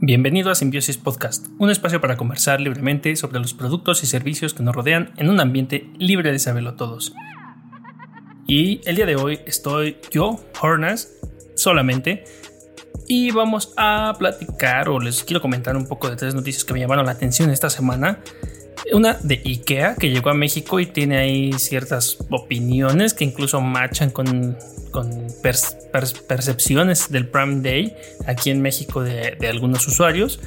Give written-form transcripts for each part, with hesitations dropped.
Bienvenido a Simbiosis Podcast, un espacio para conversar libremente sobre los productos y servicios que nos rodean en un ambiente libre de saberlo todos. Y el día de hoy estoy yo, Hornas, solamente, y vamos a platicar o les quiero comentar un poco de tres noticias que me llamaron la atención esta semana. Una de IKEA, que llegó a México y tiene ahí ciertas opiniones que incluso machan con percepciones del Prime Day aquí en México de algunos usuarios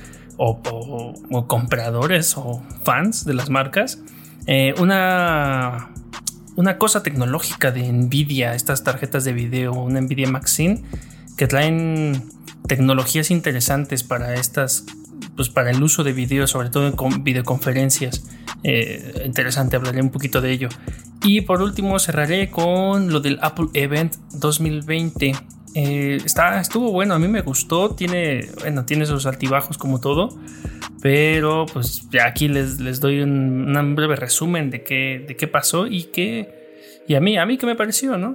o compradores o fans de las marcas. Una cosa tecnológica de Nvidia, estas tarjetas de video, una Nvidia Maxine, que traen tecnologías interesantes para estas, pues para el uso de video, sobre todo en videoconferencias. Interesante, hablaré un poquito de ello. Y por último cerraré con lo del Apple Event 2020. Estuvo bueno, a mí me gustó. Tiene sus altibajos como todo, pero pues ya aquí les doy un breve resumen de qué pasó y a mí qué me pareció, ¿no?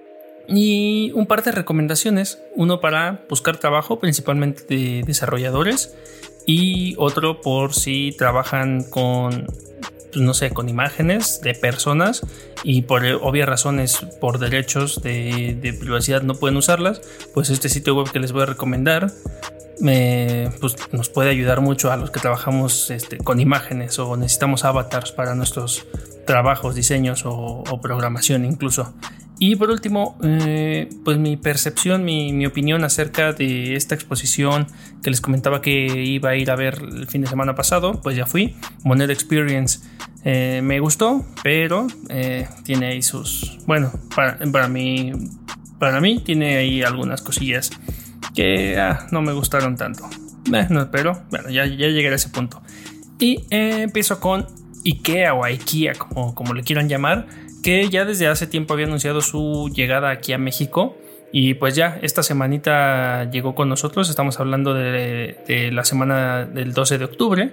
Y un par de recomendaciones, uno para buscar trabajo, principalmente de desarrolladores, y otro por si trabajan con, pues no sé, con imágenes de personas y por obvias razones, por derechos de privacidad no pueden usarlas. Pues este sitio web que les voy a recomendar pues nos puede ayudar mucho a los que trabajamos con imágenes o necesitamos avatars para nuestros trabajos, diseños o programación incluso. Y por último, pues mi percepción, mi opinión acerca de esta exposición que les comentaba que iba a ir a ver el fin de semana pasado. Pues ya fui, Monet Experience. Me gustó, pero tiene ahí sus... Bueno, para mí tiene ahí algunas cosillas que no me gustaron tanto. Pero bueno, ya llegaré a ese punto. Y empiezo con IKEA o IKEA, como le quieran llamar, que ya desde hace tiempo había anunciado su llegada aquí a México. Y pues ya esta semanita llegó con nosotros. Estamos hablando de la semana del 12 de octubre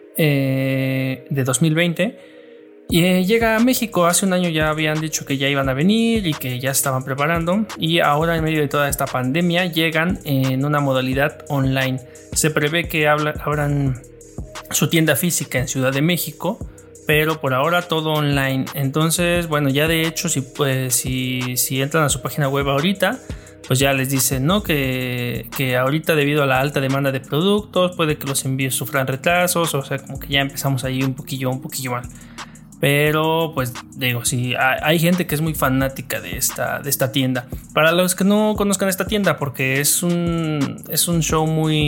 de 2020. Y llega a México. Hace un año ya habían dicho que ya iban a venir y que ya estaban preparando. Y ahora, en medio de toda esta pandemia, llegan en una modalidad online. Se prevé que abran su tienda física en Ciudad de México, pero por ahora todo online. Entonces, bueno, ya de hecho, si entran a su página web ahorita, pues ya les dicen, ¿no? Que ahorita, debido a la alta demanda de productos, puede que los envíos sufran retrasos. O sea, como que ya empezamos ahí un poquillo mal. Pero pues digo, sí, hay gente que es muy fanática de esta tienda. Para los que no conozcan esta tienda, porque es un show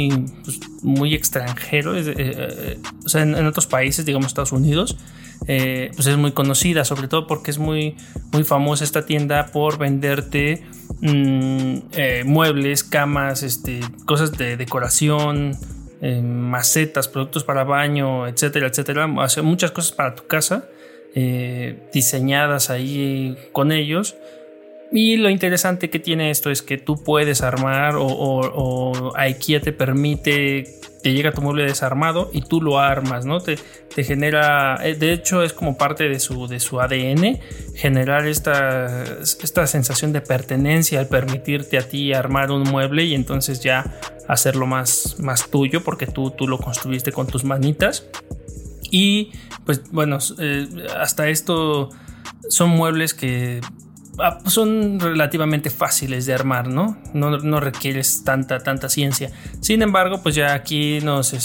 muy extranjero, o sea, en otros países, digamos Estados Unidos, pues es muy conocida, sobre todo porque es muy, muy famosa esta tienda por venderte muebles, camas, cosas de decoración, macetas, productos para baño, etcétera, o sea, muchas cosas para tu casa. Diseñadas ahí con ellos. Y lo interesante que tiene esto es que tú puedes armar o IKEA te llega tu mueble desarmado y tú lo armas, ¿no? Te genera, de hecho es como parte de su ADN generar esta sensación de pertenencia al permitirte a ti armar un mueble y entonces ya hacerlo más tuyo porque tú lo construiste con tus manitas. Y pues bueno, hasta esto son muebles que son relativamente fáciles de armar, ¿no? No requieres tanta ciencia. Sin embargo, pues ya aquí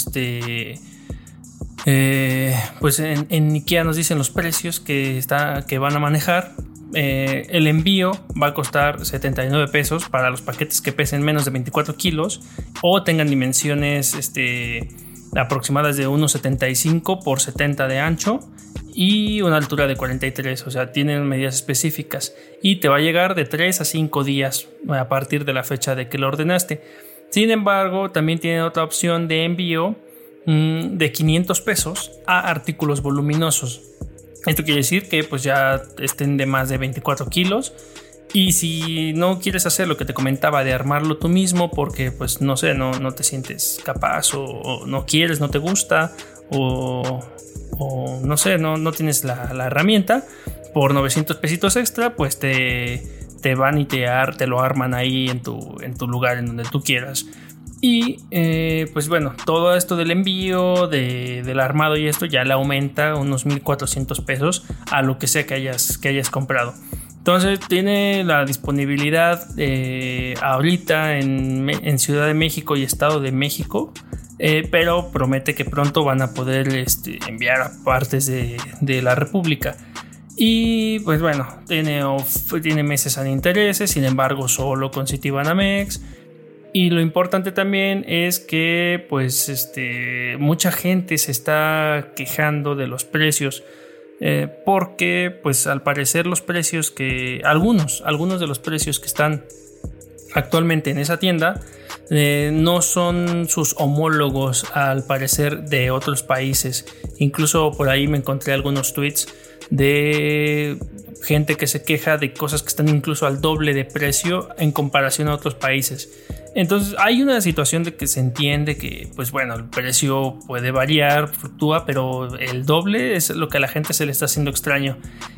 pues en IKEA nos dicen los precios que van a manejar. El envío va a costar 79 pesos para los paquetes que pesen menos de 24 kilos o tengan dimensiones aproximadas de 1,75 por 70 de ancho y una altura de 43, o sea, tienen medidas específicas y te va a llegar de 3 a 5 días a partir de la fecha de que lo ordenaste. Sin embargo, también tiene otra opción de envío de 500 pesos a artículos voluminosos. Esto quiere decir que pues ya estén de más de 24 kilos. Y si no quieres hacer lo que te comentaba de armarlo tú mismo porque pues no sé, no te sientes capaz o no quieres, no te gusta o no sé, no tienes la herramienta, por 900 pesitos extra pues te van y te lo arman ahí en tu lugar en donde tú quieras. Y pues bueno, todo esto del envío, del armado y esto ya le aumenta unos 1,400 pesos a lo que sea que hayas comprado. Entonces tiene la disponibilidad ahorita en Ciudad de México y Estado de México, pero promete que pronto van a poder enviar a partes de la República. Y pues bueno, tiene meses sin intereses, sin embargo solo con Citibanamex. Y lo importante también es que pues mucha gente se está quejando de los precios, porque pues al parecer los precios algunos de los precios que están actualmente en esa tienda no son sus homólogos al parecer de otros países. Incluso por ahí me encontré algunos tweets de gente que se queja de cosas que están incluso al doble de precio en comparación a otros países. Entonces hay una situación de que se entiende que pues bueno, el precio puede variar, fluctúa, pero el doble es lo que a la gente se le está haciendo extraño.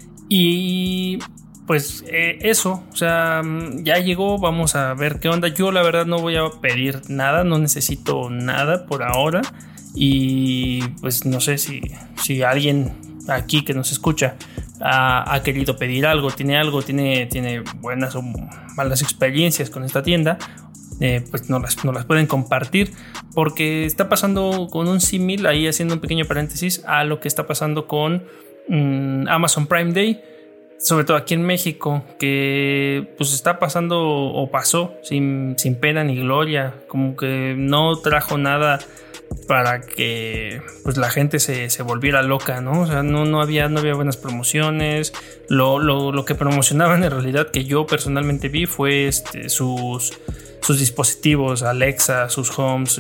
Y pues eso, o sea, ya llegó, vamos a ver qué onda. Yo la verdad no voy a pedir nada, no necesito nada por ahora. Y pues no sé si alguien aquí que nos escucha ha querido pedir algo, tiene buenas o malas experiencias con esta tienda, pues nos las pueden compartir, porque está pasando con un símil, ahí haciendo un pequeño paréntesis, a lo que está pasando con Amazon Prime Day, sobre todo aquí en México, que pues está pasando o pasó sin pena ni gloria, como que no trajo nada para que pues la gente se volviera loca, ¿no? O sea, no había buenas promociones. Lo que promocionaban en realidad, que yo personalmente vi, fue sus dispositivos, Alexa, sus homes,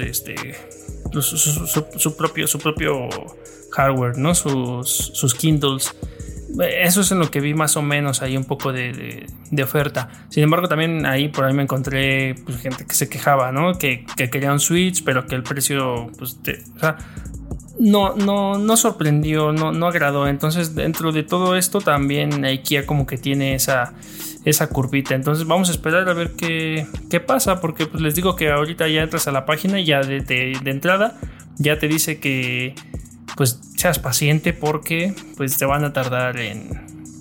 su propio hardware, ¿no? Sus Kindles. Eso es en lo que vi más o menos ahí un poco de oferta. Sin embargo, también por ahí me encontré pues, gente que se quejaba, ¿no? Que quería un Switch, pero que el precio pues, o sea, no sorprendió, no agradó. Entonces, dentro de todo esto también IKEA como que tiene esa curvita. Entonces vamos a esperar a ver qué pasa, porque pues les digo que ahorita ya entras a la página y ya de entrada ya te dice que pues seas paciente, porque pues te van a tardar en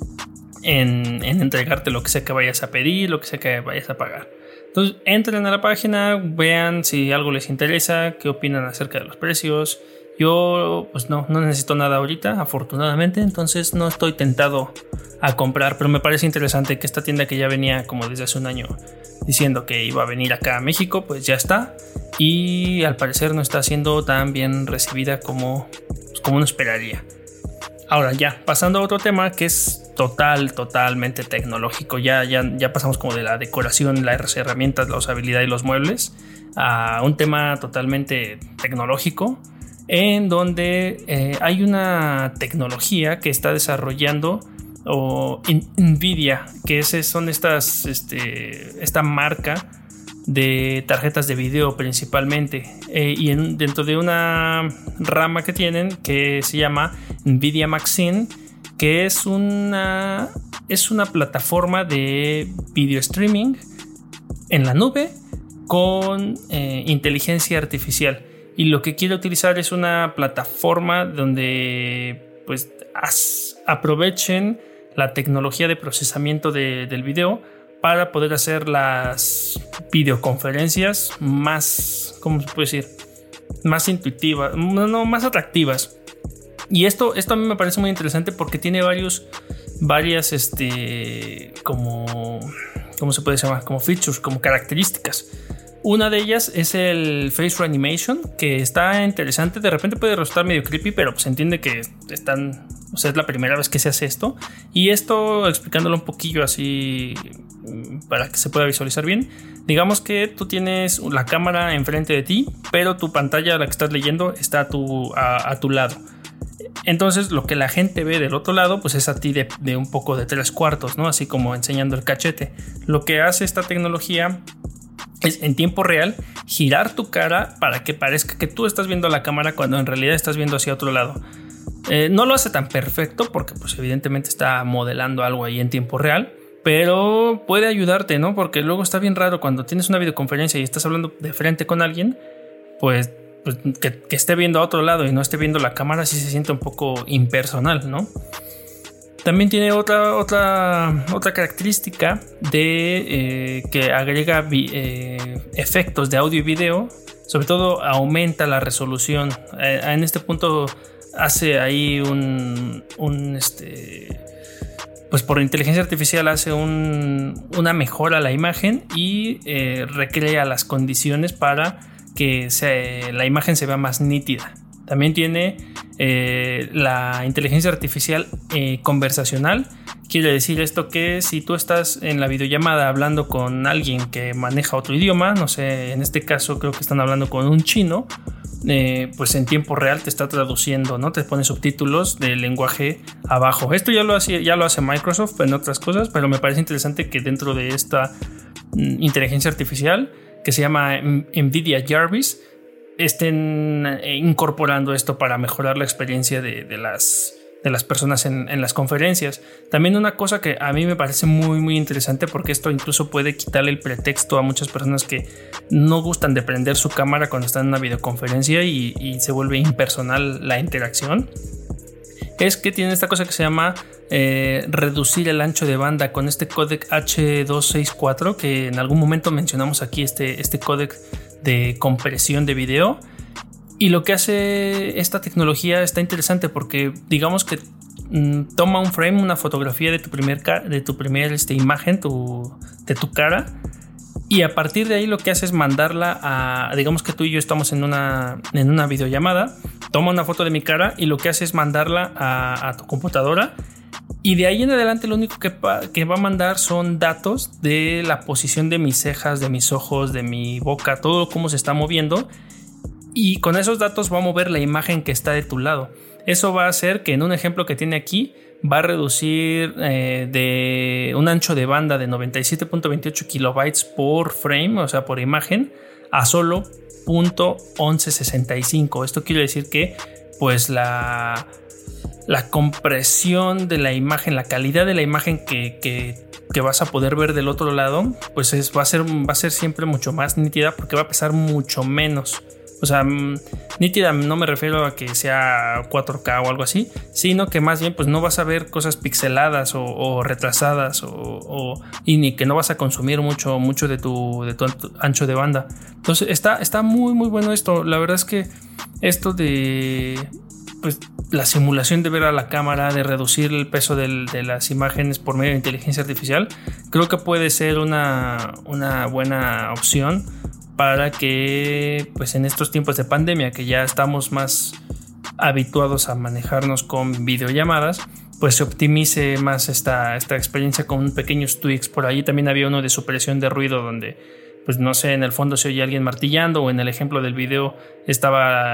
entregarte lo que sea que vayas a pedir, lo que sea que vayas a pagar. Entonces entren a la página, vean si algo les interesa, qué opinan acerca de los precios. Yo pues no necesito nada ahorita, afortunadamente, entonces no estoy tentado a comprar, pero me parece interesante que esta tienda, que ya venía como desde hace un año diciendo que iba a venir acá a México, pues ya está, y al parecer no está siendo tan bien recibida como uno esperaría. Ahora ya, pasando a otro tema que es totalmente tecnológico, ya pasamos como de la decoración, las herramientas, la usabilidad y los muebles, a un tema totalmente tecnológico, en donde hay una tecnología que está desarrollando Nvidia, que son esta marca de tarjetas de video principalmente, y dentro de una rama que tienen que se llama Nvidia Maxine, que es una plataforma de video streaming en la nube con inteligencia artificial. Y lo que quiero utilizar es una plataforma donde pues aprovechen la tecnología de procesamiento del video para poder hacer las videoconferencias más, ¿cómo se puede decir? Más intuitivas, más atractivas. Y esto a mí me parece muy interesante porque tiene varias ¿cómo se puede llamar? Como features, como características. Una de ellas es el Face Reanimation, que está interesante. De repente puede resultar medio creepy, pero se entiende que es la primera vez que se hace esto. Y esto, explicándolo un poquillo así para que se pueda visualizar bien. Digamos que tú tienes la cámara enfrente de ti, pero tu pantalla, la que estás leyendo, está a tu lado. Entonces lo que la gente ve del otro lado pues es a ti de un poco de 3/4, ¿no? Así como enseñando el cachete. Lo que hace esta tecnología es en tiempo real girar tu cara para que parezca que tú estás viendo la cámara cuando en realidad estás viendo hacia otro lado. No lo hace tan perfecto porque pues evidentemente está modelando algo ahí en tiempo real, pero puede ayudarte, ¿no? Porque luego está bien raro cuando tienes una videoconferencia y estás hablando de frente con alguien, pues que esté viendo a otro lado y no esté viendo la cámara, sí se siente un poco impersonal, ¿no? También tiene otra característica de que agrega efectos de audio y video. Sobre todo aumenta la resolución. En este punto hace ahí pues por inteligencia artificial hace una mejora a la imagen y recrea las condiciones para que la imagen se vea más nítida. También tiene la inteligencia artificial conversacional. Quiere decir esto que si tú estás en la videollamada hablando con alguien que maneja otro idioma, no sé, en este caso creo que están hablando con un chino, pues en tiempo real te está traduciendo, ¿no? Te pone subtítulos del lenguaje abajo. Esto ya lo hace Microsoft en otras cosas, pero me parece interesante que dentro de esta inteligencia artificial que se llama NVIDIA Jarvis estén incorporando esto para mejorar la experiencia de las personas en las conferencias. También una cosa que a mí me parece muy muy interesante, porque esto incluso puede quitarle el pretexto a muchas personas que no gustan de prender su cámara cuando están en una videoconferencia y se vuelve impersonal la interacción, es que tiene esta cosa que se llama reducir el ancho de banda con este códec H264, que en algún momento mencionamos aquí, este códec de compresión de video. Y lo que hace esta tecnología está interesante porque digamos que toma un frame, una fotografía de tu primer imagen de tu cara, y a partir de ahí lo que hace es mandarla a, digamos que tú y yo estamos en una videollamada, toma una foto de mi cara y lo que hace es mandarla a tu computadora, y de ahí en adelante lo único que va a mandar son datos de la posición de mis cejas, de mis ojos, de mi boca, todo cómo se está moviendo. Y con esos datos va a mover la imagen que está de tu lado. Eso va a hacer que en un ejemplo que tiene aquí va a reducir de un ancho de banda de 97.28 kilobytes por frame, o sea por imagen, a solo 0.1165. Esto quiere decir que pues la compresión de la imagen, la calidad de la imagen que vas a poder ver del otro lado, pues va a ser siempre mucho más nítida, porque va a pesar mucho menos. O sea, nítida no me refiero a que sea 4K o algo así, sino que más bien pues no vas a ver cosas pixeladas o retrasadas y ni que no vas a consumir mucho de tu ancho de banda. Entonces está muy muy bueno esto. La verdad es que esto de pues la simulación de ver a la cámara, de reducir el peso de las imágenes por medio de inteligencia artificial, creo que puede ser una buena opción para que pues en estos tiempos de pandemia, que ya estamos más habituados a manejarnos con videollamadas, pues se optimice más esta experiencia con pequeños tweaks. Por ahí también había uno de supresión de ruido donde pues no sé, en el fondo se oye alguien martillando, o en el ejemplo del video estaba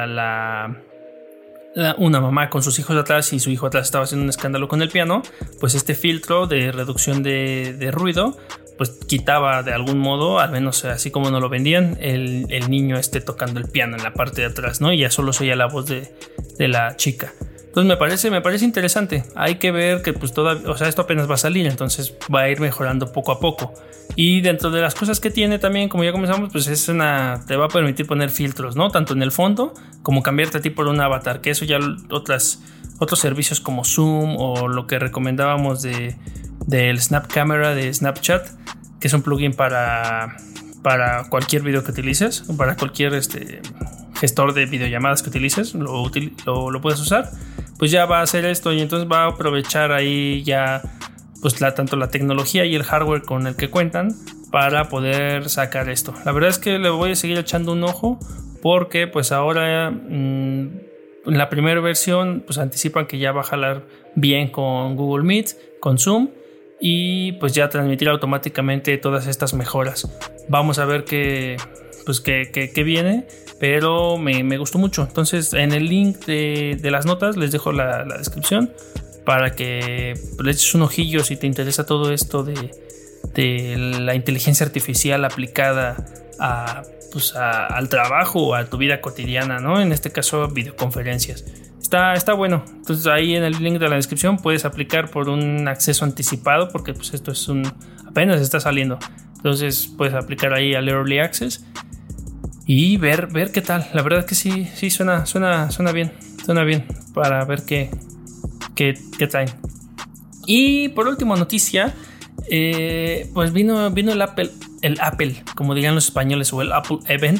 una mamá con sus hijos atrás y su hijo atrás estaba haciendo un escándalo con el piano. Pues este filtro de reducción de ruido pues quitaba de algún modo, al menos así como nos lo vendían, el niño tocando el piano en la parte de atrás, ¿no? Y ya solo se oía la voz de la chica. Entonces me parece interesante. Hay que ver que pues esto apenas va a salir, entonces va a ir mejorando poco a poco. Y dentro de las cosas que tiene también, como ya comenzamos, pues te va a permitir poner filtros, ¿no? Tanto en el fondo como cambiarte a ti por un avatar, que eso ya otros servicios como Zoom o lo que recomendábamos del Snap Camera de Snapchat, que es un plugin para cualquier video que utilices, para cualquier gestor de videollamadas que utilices, lo puedes usar, pues ya va a hacer esto, y entonces va a aprovechar ahí ya pues tanto la tecnología y el hardware con el que cuentan para poder sacar esto. La verdad es que le voy a seguir echando un ojo, porque pues ahora en la primera versión pues anticipan que ya va a jalar bien con Google Meet, con Zoom, y pues ya transmitir automáticamente todas estas mejoras. Vamos a ver qué viene, pero me gustó mucho. Entonces en el link de las notas les dejo la descripción para que le eches un ojillo si te interesa todo esto de la inteligencia artificial aplicada al trabajo o a tu vida cotidiana, ¿no? En este caso videoconferencias. Está bueno. Entonces ahí en el link de la descripción puedes aplicar por un acceso anticipado, porque pues esto es apenas está saliendo. Entonces puedes aplicar ahí al Early Access y ver qué tal. La verdad que sí suena bien. Suena bien para ver qué traen. Y por último noticia, pues vino el Apple, como dirían los españoles, o el Apple Event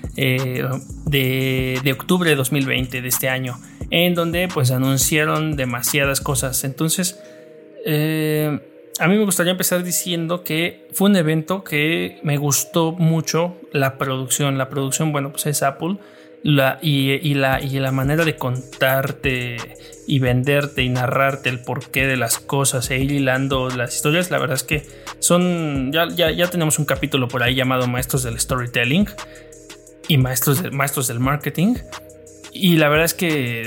de octubre de 2020 de este año, en donde pues anunciaron demasiadas cosas. Entonces a mí me gustaría empezar diciendo que fue un evento que me gustó mucho. La producción, bueno, pues es Apple. Y la manera de contarte y venderte y narrarte el porqué de las cosas e ir hilando las historias, la verdad es que son ya tenemos un capítulo por ahí llamado Maestros del Storytelling y Maestros del Marketing, y la verdad es que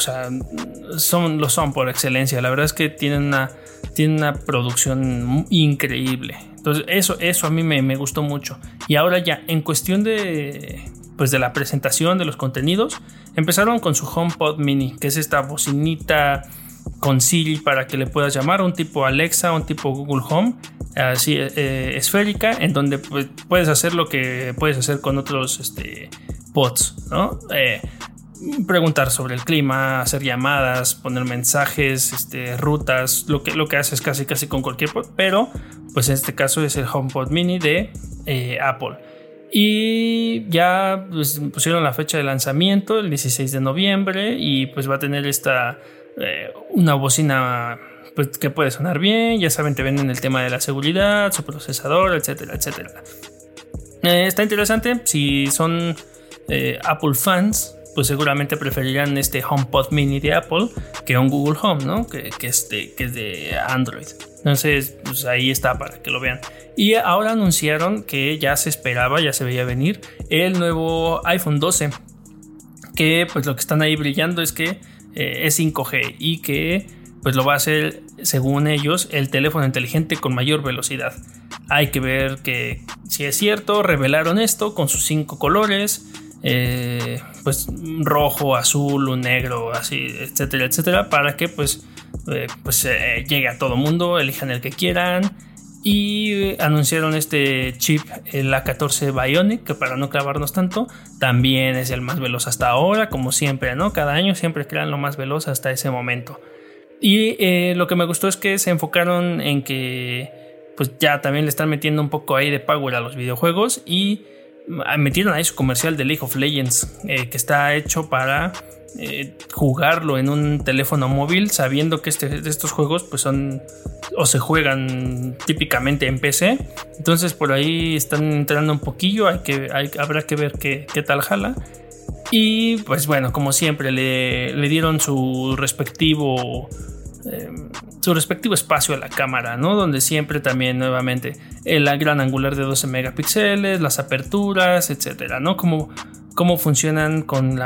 son por excelencia. La verdad es que tienen una producción increíble. Entonces eso a mí me gustó mucho. Y ahora ya en cuestión de la presentación de los contenidos, empezaron con su HomePod Mini, que es esta bocinita con Siri para que le puedas llamar, un tipo Alexa, un tipo Google Home, así esférica, en donde pues, puedes hacer lo que puedes hacer con otros pods, ¿no? Preguntar sobre el clima, hacer llamadas, poner mensajes, rutas, lo que haces casi con cualquier pod, pero pues en este caso es el HomePod Mini de Apple. Y ya pues, pusieron la fecha de lanzamiento, el 16 de noviembre, y pues va a tener una bocina pues, que puede sonar bien. Ya saben, te venden el tema de la seguridad, su procesador, etcétera. Está interesante. Si son Apple fans, pues seguramente preferirán este HomePod Mini de Apple que un Google Home, ¿no? Que es de Android. Entonces, pues ahí está para que lo vean. Y ahora anunciaron que ya se veía venir el nuevo iPhone 12, que pues lo que están ahí brillando es que es 5G y que pues lo va a hacer, según ellos, el teléfono inteligente con mayor velocidad. Hay que ver que si es cierto. Revelaron esto con sus 5 colores, pues rojo, azul, un negro, así, etcétera, para que pues llegue a todo mundo, elijan el que quieran. Y anunciaron este chip, el A14 Bionic, que para no clavarnos tanto, también es el más veloz hasta ahora, como siempre, ¿no? Cada año siempre crean lo más veloz hasta ese momento. Y lo que me gustó es que se enfocaron en que pues ya también le están metiendo un poco ahí de power a los videojuegos, y metieron ahí su comercial de League of Legends, que está hecho para jugarlo en un teléfono móvil, sabiendo que estos juegos pues son o se juegan típicamente en PC. Entonces por ahí están entrando un poquillo. Habrá que ver qué tal jala. Y pues bueno, como siempre le dieron su respectivo espacio a la cámara, ¿no? Donde siempre también nuevamente el gran angular de 12 megapíxeles, las aperturas, etcétera, ¿no? Cómo funcionan con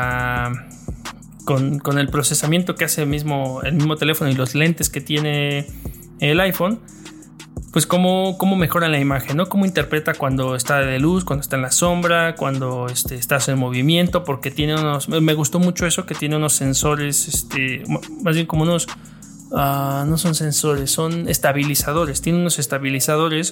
el procesamiento que hace el mismo teléfono y los lentes que tiene el iPhone. Pues cómo mejora la imagen, ¿no? Cómo interpreta cuando está de luz, cuando está en la sombra, cuando estás en movimiento, porque me gustó mucho eso, que tiene unos sensores, más bien como unos, no son sensores, son estabilizadores. Tiene unos estabilizadores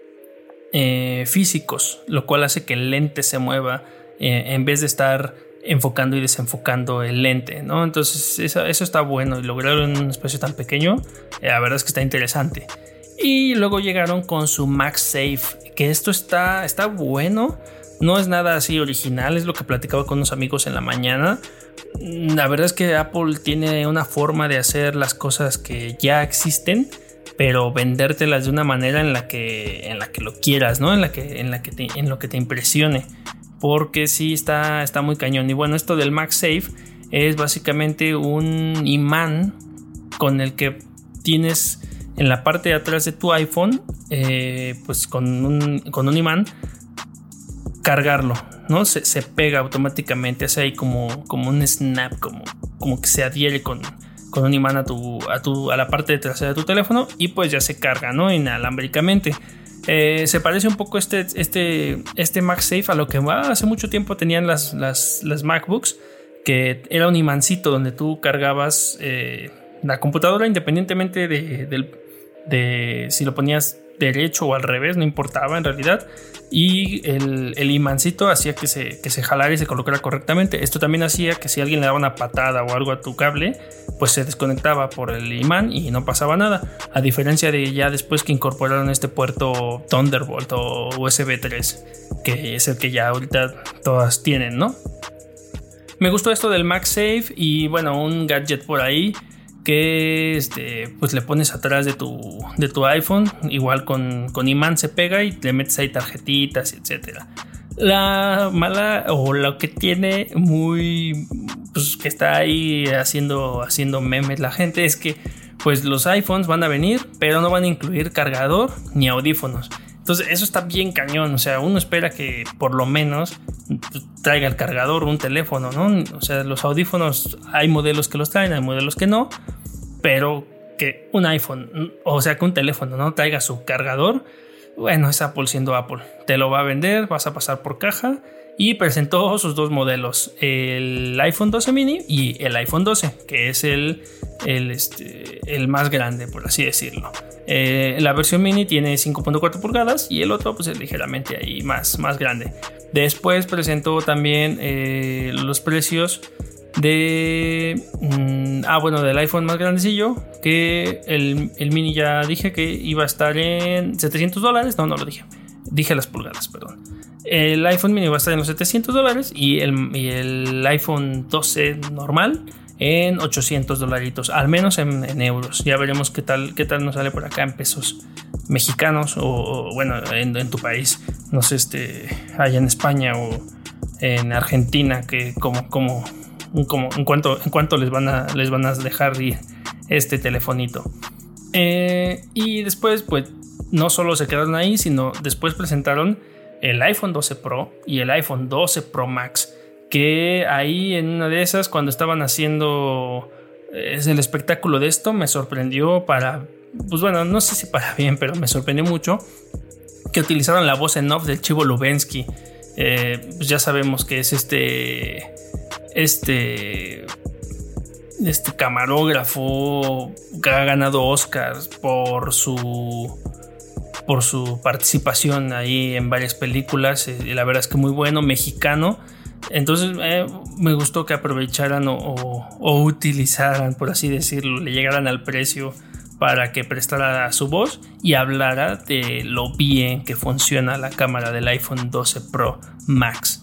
físicos, lo cual hace que el lente se mueva en vez de estar enfocando y desenfocando el lente, ¿no? Entonces eso está bueno, y lograrlo en un espacio tan pequeño, la verdad es que está interesante. Y luego llegaron con su MagSafe, que esto está bueno. No es nada así original, es lo que platicaba con unos amigos en la mañana. La verdad es que Apple tiene una forma de hacer las cosas que ya existen, pero vendértelas de una manera en la que lo quieras, ¿no? En lo que te impresione. Porque sí está muy cañón. Y bueno, esto del MagSafe es básicamente un imán con el que tienes en la parte de atrás de tu iPhone, pues con un imán, cargarlo, ¿no? Se pega automáticamente, hace ahí como un snap, como que se adhiere con un imán a la parte trasera de tu teléfono, y pues ya se carga, ¿no? Inalámbricamente. Se parece un poco este MagSafe a lo que hace mucho tiempo tenían las MacBooks, que era un imancito donde tú cargabas la computadora independientemente de si lo ponías derecho o al revés, no importaba en realidad, y el imancito hacía que se jalara y se colocara correctamente. Esto también hacía que si alguien le daba una patada o algo a tu cable, pues se desconectaba por el imán y no pasaba nada, a diferencia de ya después que incorporaron este puerto Thunderbolt o USB 3, que es el que ya ahorita todas tienen, ¿no? Me gustó esto del MagSafe y bueno, un gadget por ahí que pues le pones atrás de tu iPhone, igual con imán se pega y le metes ahí tarjetitas, etcétera. La mala o lo que tiene muy, pues que está ahí haciendo memes la gente, es que pues los iPhones van a venir, pero no van a incluir cargador ni audífonos. Entonces eso está bien cañón, o sea, uno espera que por lo menos traiga el cargador, un teléfono, ¿no? O sea, los audífonos hay modelos que los traen, hay modelos que no, pero que un iPhone, o sea, que un teléfono no traiga su cargador, bueno, es Apple siendo Apple. Te lo va a vender, vas a pasar por caja, y presentó sus dos modelos, el iPhone 12 mini y el iPhone 12, que es el más grande, por así decirlo. La versión mini tiene 5.4 pulgadas y el otro pues es ligeramente ahí más grande. Después presentó también los precios del iPhone más grandecillo, que el mini ya dije que iba a estar en $700. No lo dije las pulgadas, perdón. El iPhone mini va a estar en los $700 y el iPhone 12 normal en $800, al menos en euros. Ya veremos qué tal nos sale por acá en pesos mexicanos o bueno, en tu país, no sé, allá en España o en Argentina, que en cuanto les van a dejar ir este telefonito. Y después pues no solo se quedaron ahí, sino después presentaron el iPhone 12 Pro y el iPhone 12 Pro Max, que ahí en una de esas, cuando estaban haciendo el espectáculo de esto, me sorprendió pues bueno, no sé si para bien, pero me sorprendió mucho que utilizaron la voz en off del Chivo Lubensky. Pues ya sabemos que es este camarógrafo que ha ganado Oscars por su participación ahí en varias películas, y la verdad es que muy bueno, mexicano. Entonces me gustó que aprovecharan o utilizaran, por así decirlo, le llegaran al precio para que prestara su voz y hablara de lo bien que funciona la cámara del iPhone 12 Pro Max.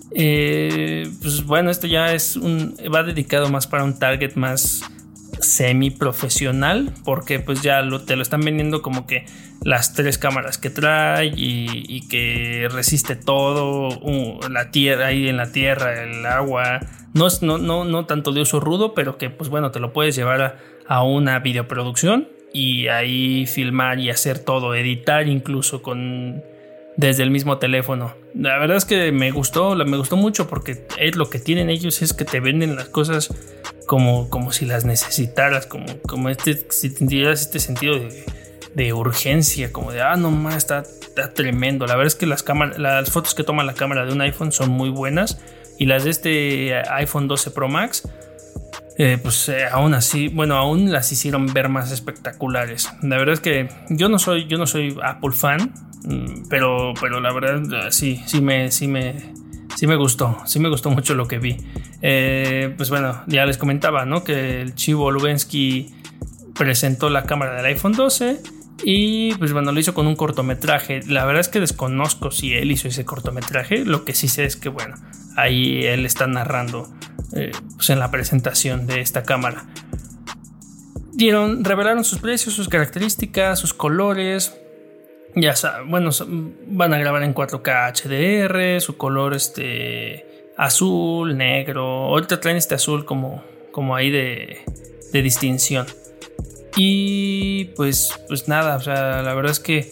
Pues bueno, esto ya va dedicado más para un target más semi profesional, porque pues ya te lo están vendiendo como que las 3 cámaras que trae y que resiste todo, la tierra, ahí en la tierra, el agua, no tanto de uso rudo, pero que pues bueno, te lo puedes llevar a una videoproducción y ahí filmar y hacer todo, editar incluso desde el mismo teléfono. La verdad es que me gustó mucho, porque lo que tienen ellos es que te venden las cosas como si las necesitaras, como si tendrías este sentido de urgencia, como de no más, está tremendo. La verdad es que las fotos que toma la cámara de un iPhone son muy buenas, y las de este iPhone 12 Pro Max pues aún así, bueno, aún las hicieron ver más espectaculares. La verdad es que yo no soy Apple fan, pero la verdad sí me gustó mucho lo que vi. Pues bueno, ya les comentaba, ¿no?, que el Chivo Lubensky presentó la cámara del iPhone 12 y pues bueno, lo hizo con un cortometraje. La verdad es que desconozco si él hizo ese cortometraje. Lo que sí sé es que bueno, ahí él está narrando pues en la presentación de esta cámara. Revelaron sus precios, sus características, sus colores. Ya saben, bueno, van a grabar en 4K HDR, su color azul, negro. Ahorita traen este azul como ahí de distinción. Y pues nada, o sea, la verdad es que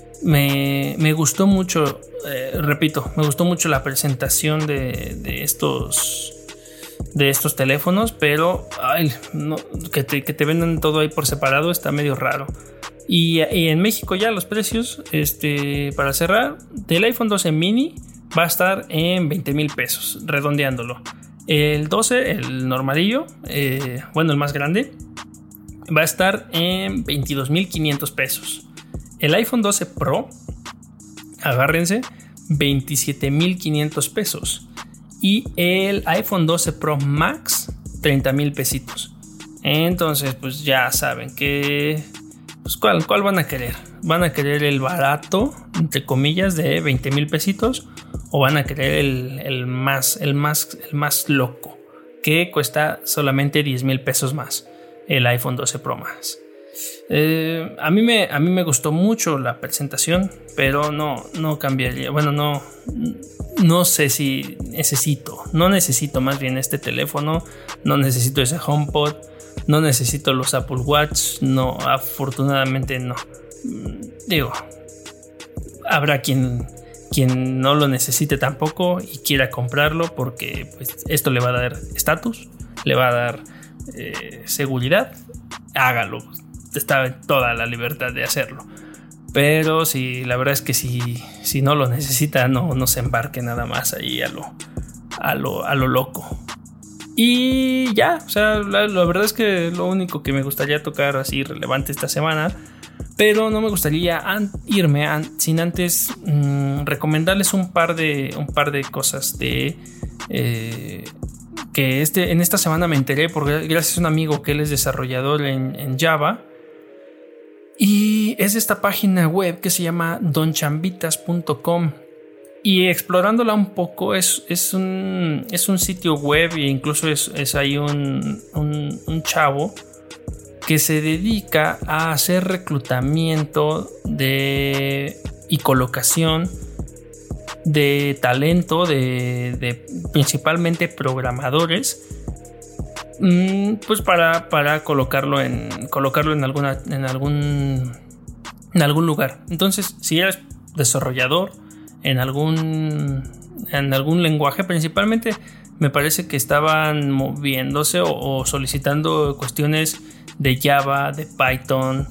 me gustó mucho, repito, me gustó mucho la presentación de estos teléfonos, pero que te venden todo ahí por separado está medio raro. Y en México ya los precios, para cerrar, del iPhone 12 mini va a estar en 20,000 pesos, redondeándolo. El 12, el normalillo, el más grande, va a estar en 22,500 pesos. El iPhone 12 Pro, agárrense, 27,500 pesos. Y el iPhone 12 Pro Max, 30,000 pesitos. Entonces, pues ya saben que... Pues, ¿cuál van a querer? ¿Van a querer el barato, entre comillas, de 20,000 pesitos? ¿O van a querer el más loco, que cuesta solamente 10,000 pesos más? El iPhone 12 Pro Max. A mí me gustó mucho la presentación, pero no cambiaría. Bueno, no sé si no necesito más bien este teléfono, no necesito ese HomePod, no necesito los Apple Watch, no, afortunadamente no. Digo, habrá quien no lo necesite tampoco y quiera comprarlo porque pues, esto le va a dar estatus, le va a dar seguridad. Hágalo, está en toda la libertad de hacerlo. Pero sí, la verdad es que si no lo necesita, no se embarque nada más ahí a lo loco. Y ya, o sea, la verdad es que lo único que me gustaría tocar así relevante esta semana, pero no me gustaría irme sin antes recomendarles un par de cosas de que en esta semana me enteré gracias a un amigo que él es desarrollador en Java. Y es esta página web que se llama donchambitas.com. Y explorándola un poco es un sitio web e incluso es ahí un chavo que se dedica a hacer reclutamiento y colocación de talento de principalmente programadores, pues para colocarlo en algún lugar. Entonces, si eres desarrollador en algún lenguaje, principalmente me parece que estaban moviéndose o solicitando cuestiones de Java, de Python,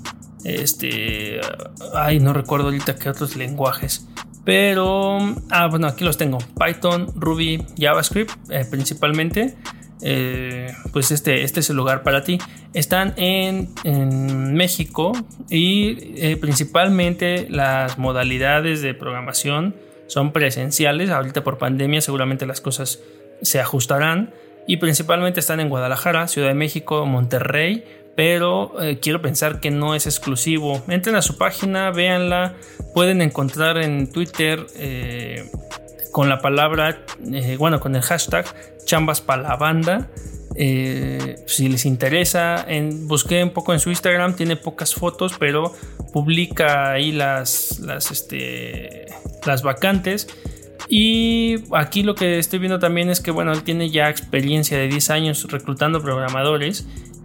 no recuerdo ahorita qué otros lenguajes, pero bueno, aquí los tengo: Python, Ruby, JavaScript, principalmente. Pues este es el lugar para ti. Están en México y principalmente las modalidades de programación son presenciales. Ahorita por pandemia seguramente las cosas se ajustarán y principalmente están en Guadalajara, Ciudad de México, Monterrey, pero quiero pensar que no es exclusivo. Entren a su página, véanla, pueden encontrar en Twitter con la palabra, con el hashtag Chambas pa' la banda. Si les interesa, busqué un poco en su Instagram, tiene pocas fotos, pero publica ahí las vacantes. Y aquí lo que estoy viendo también es que, bueno, él tiene ya experiencia de 10 años reclutando programadores.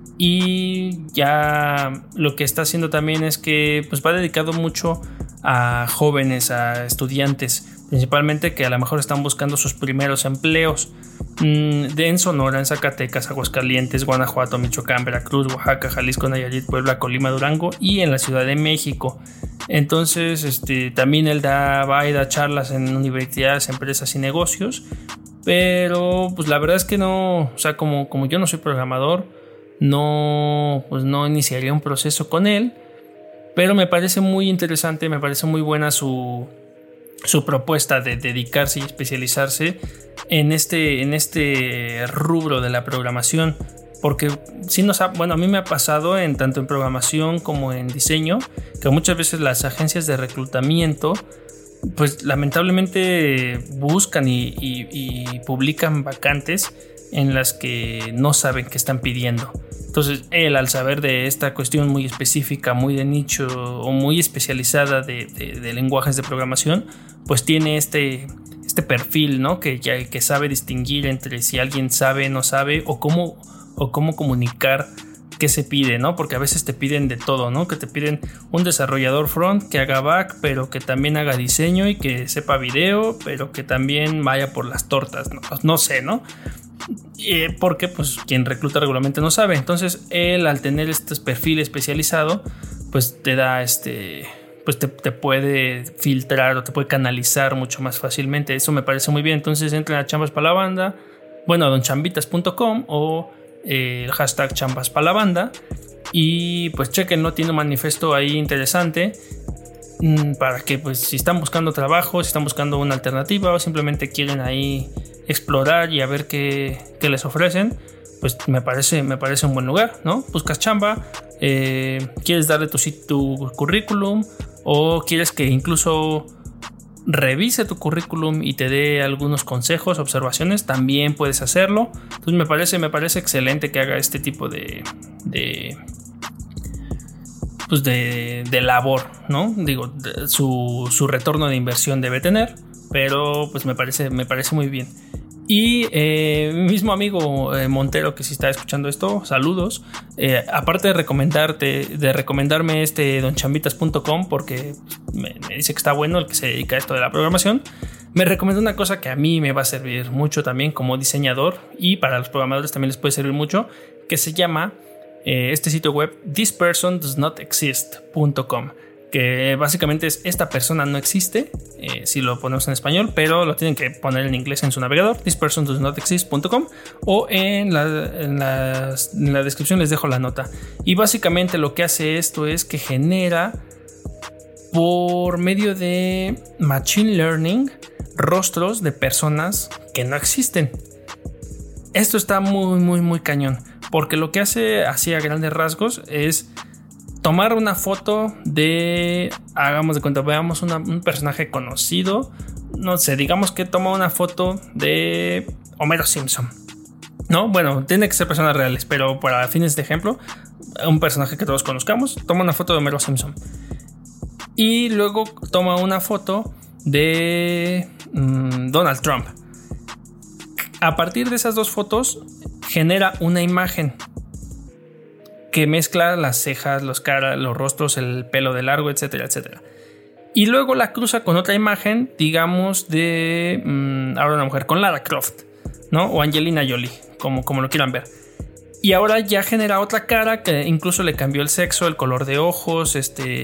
Y ya lo que está haciendo también es que pues va dedicado mucho a jóvenes, a estudiantes, principalmente que a lo mejor están buscando sus primeros empleos en Sonora, en Zacatecas, Aguascalientes, Guanajuato, Michoacán, Veracruz, Oaxaca, Jalisco, Nayarit, Puebla, Colima, Durango y en la Ciudad de México. Entonces también él va y da charlas en universidades, empresas y negocios, pero pues la verdad es que no, o sea, como yo no soy programador, no iniciaría un proceso con él, pero me parece muy interesante, me parece muy buena su propuesta de dedicarse y especializarse en este rubro de la programación, porque a mí me ha pasado tanto en programación como en diseño, que muchas veces las agencias de reclutamiento pues lamentablemente buscan y publican vacantes en las que no saben qué están pidiendo. Entonces él, al saber de esta cuestión muy específica, muy de nicho o muy especializada de lenguajes de programación, pues tiene este perfil, ¿no? Que sabe distinguir entre si alguien sabe, no sabe, o cómo comunicar qué se pide, ¿no? Porque a veces te piden de todo, ¿no? Que te piden un desarrollador front que haga back, pero que también haga diseño y que sepa video, pero que también vaya por las tortas, no sé, ¿no? Porque pues quien recluta regularmente no sabe. Entonces él, al tener este perfil especializado, pues te da pues te puede filtrar o te puede canalizar mucho más fácilmente. Eso me parece muy bien. Entonces entren a Chambas para la banda, bueno, donchambitas.com o el hashtag chambas para la banda. Y pues chequenlo, tiene un manifiesto ahí interesante para que pues si están buscando trabajo, si están buscando una alternativa o simplemente quieren ahí explorar y a ver qué les ofrecen, pues me parece un buen lugar, ¿no? Buscas chamba, quieres darle tu currículum o quieres que incluso revise tu currículum y te dé algunos consejos, observaciones, también puedes hacerlo. Entonces me parece excelente que haga este tipo de labor, ¿no? Digo, su retorno de inversión debe tener, pero pues me parece muy bien. Y mi mismo amigo Montero, que si está escuchando esto, saludos. Aparte de recomendarme donchambitas.com, porque me dice que está bueno, el que se dedica a esto de la programación, me recomendó una cosa que a mí me va a servir mucho también como diseñador, y para los programadores también les puede servir mucho, que se llama este sitio web thispersondoesnotexist.com, que básicamente es esta persona no existe, si lo ponemos en español, pero lo tienen que poner en inglés en su navegador, thispersondoesnotexist.com, o en la descripción les dejo la nota. Y básicamente lo que hace esto es que genera por medio de machine learning rostros de personas que no existen. Esto está muy muy muy cañón, porque lo que hace así a grandes rasgos es tomar una foto de, hagamos de cuenta, veamos un personaje conocido, no sé, digamos que toma una foto de Homero Simpson, ¿no? Bueno, tiene que ser personas reales, pero para fines de ejemplo, un personaje que todos conozcamos, toma una foto de Homero Simpson. Y luego toma una foto de Donald Trump. A partir de esas dos fotos, genera una imagen que mezcla las cejas, los rostros, el pelo de largo, etcétera, etcétera. Y luego la cruza con otra imagen, digamos, de ahora una mujer con Lara Croft, ¿no? O Angelina Jolie, como lo quieran ver. Y ahora ya genera otra cara que incluso le cambió el sexo, el color de ojos,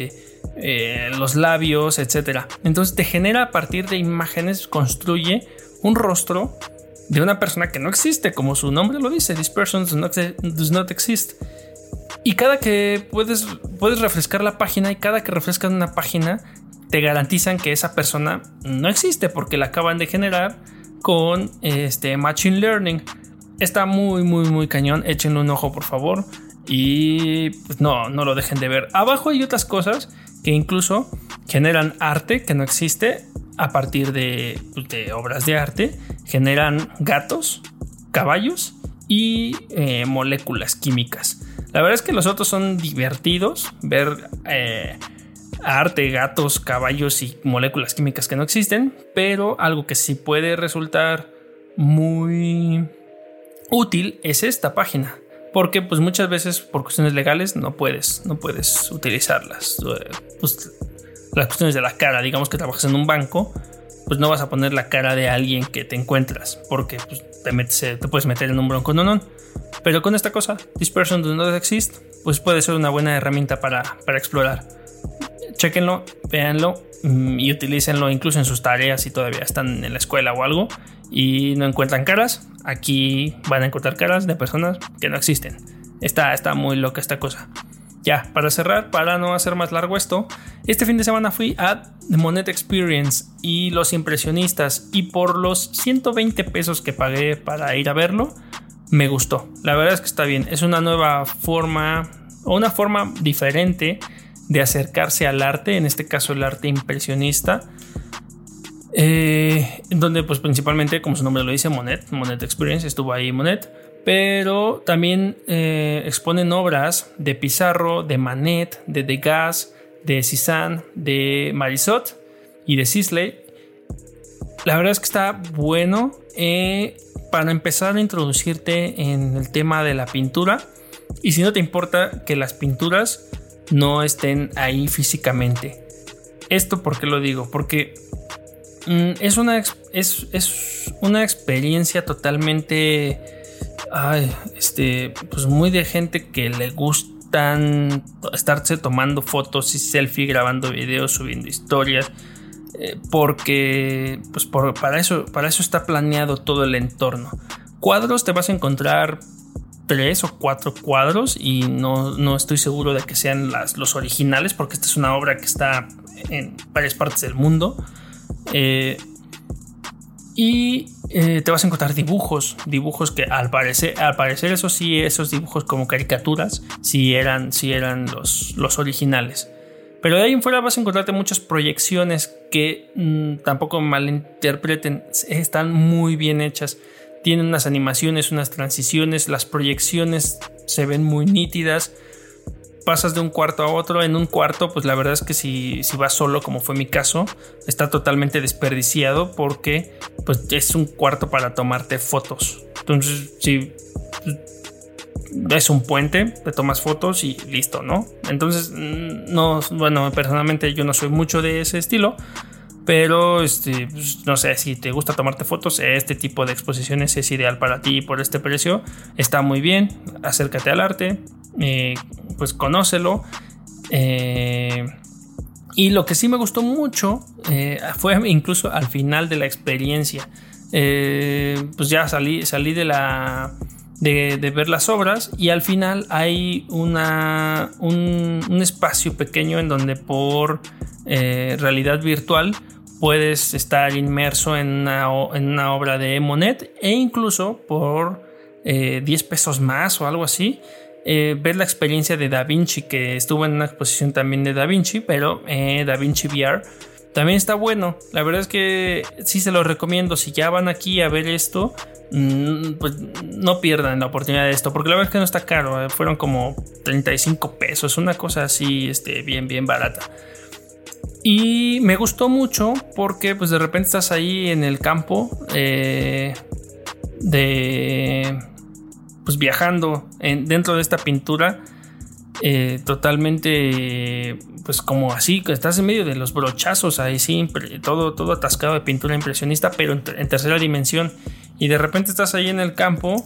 los labios, etcétera. Entonces te genera a partir de imágenes, construye un rostro de una persona que no existe, como su nombre lo dice, this person does not exist. Y cada que puedes refrescar la página, y cada que refrescas una página te garantizan que esa persona no existe porque la acaban de generar con machine learning. Está muy muy muy cañón, échenle un ojo por favor y pues no lo dejen de ver. Abajo hay otras cosas que incluso generan arte que no existe a partir de obras de arte, generan gatos, caballos y moléculas químicas. La verdad es que los otros son divertidos, ver arte, gatos, caballos y moléculas químicas que no existen, pero algo que sí puede resultar muy útil es esta página, porque pues muchas veces por cuestiones legales no puedes utilizarlas. Pues, las cuestiones de la cara, digamos que trabajas en un banco, pues no vas a poner la cara de alguien que te encuentras, porque pues, te puedes meter en un bronco, no. Pero con esta cosa, This Person Does Not Exist, pues puede ser una buena herramienta para explorar. Chéquenlo, véanlo y utilícenlo incluso en sus tareas si todavía están en la escuela o algo y no encuentran caras. Aquí van a encontrar caras de personas que no existen. Está muy loca esta cosa. Ya, para cerrar, para no hacer más largo esto, este fin de semana fui a The Monet Experience y Los Impresionistas, y por los 120 pesos que pagué para ir a verlo, me gustó. La verdad es que está bien. Es una nueva forma, o una forma diferente de acercarse al arte, en este caso el arte impresionista, donde pues principalmente, como su nombre lo dice, Monet Experience, estuvo ahí Monet, pero también exponen obras de Pissarro, de Manet, de Degas, de Cézanne, de Marisot y de Sisley. La verdad es que está bueno para empezar a introducirte en el tema de la pintura, y si no te importa que las pinturas no estén ahí físicamente. ¿Esto por qué lo digo? Porque es una experiencia totalmente pues muy de gente que le gustan estarse tomando fotos y selfie, grabando videos, subiendo historias, porque pues para eso está planeado todo el entorno. Cuadros te vas a encontrar 3 o 4 cuadros y no estoy seguro de que sean los originales, porque esta es una obra que está en varias partes del mundo. Te vas a encontrar dibujos que al parecer eso sí, esos dibujos como caricaturas sí eran los originales. Pero de ahí en fuera vas a encontrarte muchas proyecciones que tampoco malinterpreten, están muy bien hechas. Tienen unas animaciones, unas transiciones, las proyecciones se ven muy nítidas. Pasas de un cuarto a otro. En un cuarto, pues la verdad es que si vas solo, como fue mi caso, está totalmente desperdiciado porque pues es un cuarto para tomarte fotos. Entonces, si es un puente, te tomas fotos y listo, ¿no? Entonces, bueno, personalmente yo no soy mucho de ese estilo. Pero pues, no sé, si te gusta tomarte fotos, este tipo de exposiciones es ideal para ti por este precio. Está muy bien, acércate al arte, pues conócelo. Y lo que sí me gustó mucho fue incluso al final de la experiencia. Pues ya salí de ver las obras, y al final hay un espacio pequeño en donde por realidad virtual puedes estar inmerso en una obra de Monet, e incluso por 10 pesos más o algo así ver la experiencia de Da Vinci, que estuvo en una exposición también de Da Vinci, pero Da Vinci VR también está bueno. La verdad es que sí se lo recomiendo. Si ya van aquí a ver esto, pues no pierdan la oportunidad de esto, porque la verdad es que no está caro. Fueron como 35 pesos, una cosa así bien barata. Y me gustó mucho porque pues de repente estás ahí en el campo pues viajando dentro de esta pintura totalmente pues como así, que estás en medio de los brochazos ahí, sí, todo atascado de pintura impresionista, pero en tercera dimensión, y de repente estás ahí en el campo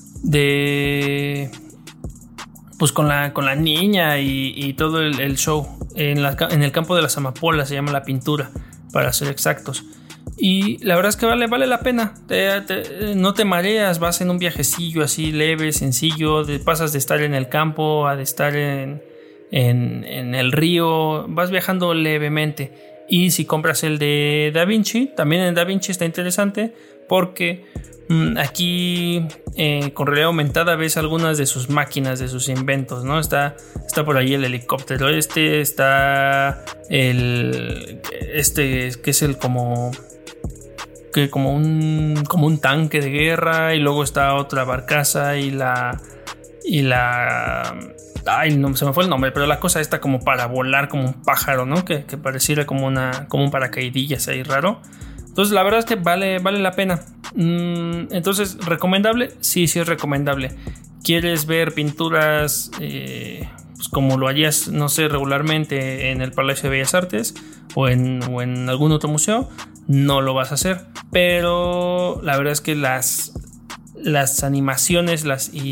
pues con la niña y todo el show en el campo de las amapolas, se llama la pintura, para ser exactos. Y la verdad es que vale la pena. No te mareas, vas en un viajecillo así leve, sencillo. Pasas de estar en el campo a de estar en el río. Vas viajando levemente. Y si compras el de Da Vinci, también en Da Vinci está interesante porque aquí con realidad aumentada ves algunas de sus máquinas, de sus inventos, ¿no? Está por ahí el helicóptero, está que es el como un tanque de guerra, y luego está otra barcaza y la ay, no se me fue el nombre, pero la cosa está como para volar como un pájaro, ¿no? Que pareciera como un paracaidillas ahí raro. Entonces la verdad es que vale la pena. Entonces, ¿recomendable? Sí es recomendable. ¿Quieres ver pinturas pues como lo harías, no sé, regularmente en el Palacio de Bellas Artes o en algún otro museo? No lo vas a hacer. Pero la verdad es que las animaciones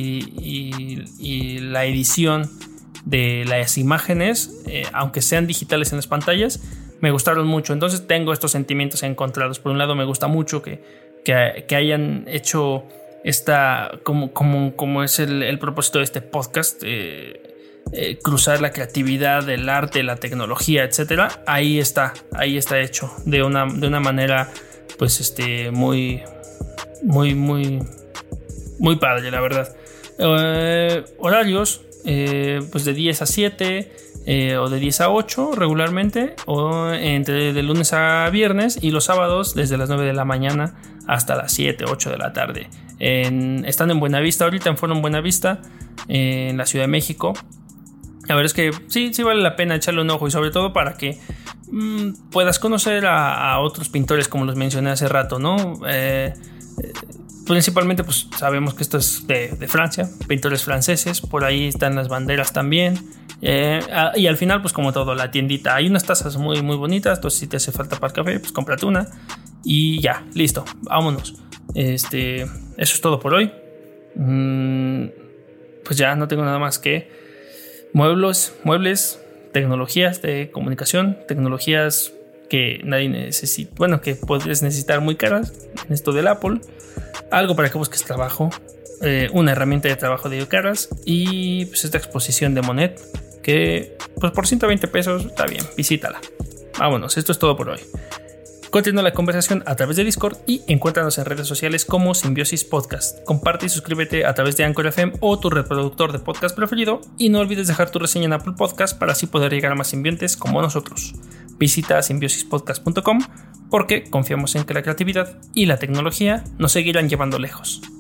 y la edición de las imágenes, aunque sean digitales en las pantallas, me gustaron mucho. Entonces tengo estos sentimientos encontrados. Por un lado, me gusta mucho que hayan hecho esta, como es el propósito de este podcast, cruzar la creatividad, el arte, la tecnología, etcétera. Ahí está hecho de una manera pues muy padre, la verdad. Horarios pues de 10 a 7 o de 10 a 8 regularmente, o entre de lunes a viernes, y los sábados desde las 9 de la mañana hasta las 7, 8 de la tarde. Están en Buenavista, ahorita en Foro Buenavista, en la Ciudad de México. La verdad es que sí vale la pena echarle un ojo, y sobre todo para que puedas conocer a otros pintores, como los mencioné hace rato, ¿no? Principalmente pues sabemos que esto es de Francia, pintores franceses. Por ahí están las banderas también, y al final pues como todo, la tiendita, hay unas tazas muy bonitas. Entonces si te hace falta para el café, pues cómprate una y ya, listo, vámonos. Eso es todo por hoy. Pues ya no tengo nada más que muebles, tecnologías de comunicación, tecnologías que nadie necesita, bueno, que puedes necesitar muy caras en esto del Apple, algo para que busques trabajo, una herramienta de trabajo de caras y pues esta exposición de Monet que pues por 120 pesos está bien, visítala. Vámonos, esto es todo por hoy. Continúa la conversación a través de Discord y encuéntranos en redes sociales como Simbiosis Podcast. Comparte y suscríbete a través de Anchor FM o tu reproductor de podcast preferido y no olvides dejar tu reseña en Apple Podcast para así poder llegar a más simbiontes como nosotros. Visita simbiosispodcast.com porque confiamos en que la creatividad y la tecnología nos seguirán llevando lejos.